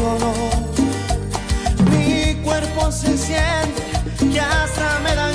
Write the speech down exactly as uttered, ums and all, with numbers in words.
Mi cuerpo se siente que hasta me da